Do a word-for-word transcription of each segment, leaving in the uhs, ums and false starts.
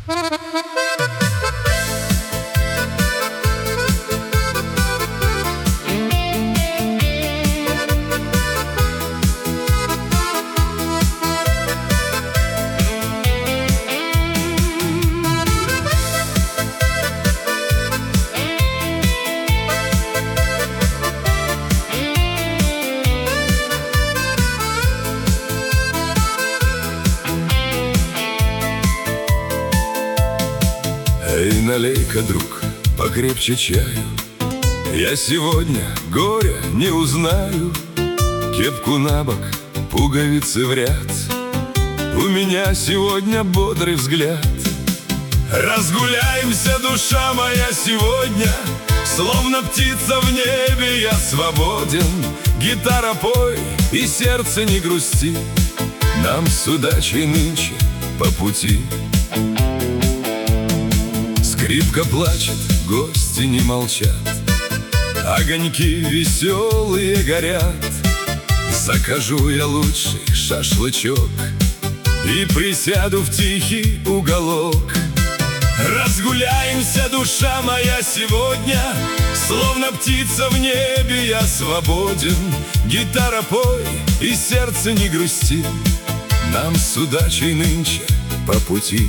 Эй, налей-ка, друг, покрепче чаю. Я сегодня горя не узнаю. Кепку на бок, пуговицы в ряд. У меня сегодня бодрый взгляд. Разгуляемся, душа моя, сегодня. Словно птица в небе я свободен. Гитара пой и сердце не грусти. Нам с удачей нынче по пути. Скрипка плачет, гости не молчат. Огоньки веселые горят. Закажу я лучший шашлычок и присяду в тихий уголок. Разгуляемся, душа моя, сегодня. Словно птица в небе я свободен. Гитара пой и сердце не грусти. Нам с удачей нынче по пути.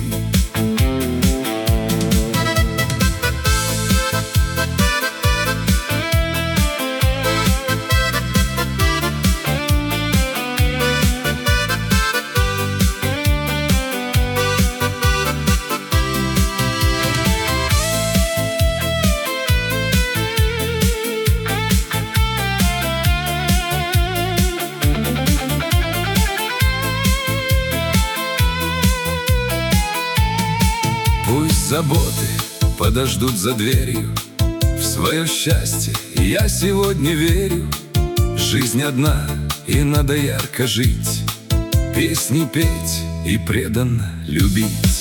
Пусть заботы подождут за дверью. В свое счастье я сегодня верю. Жизнь одна, и надо ярко жить, песни петь и преданно любить.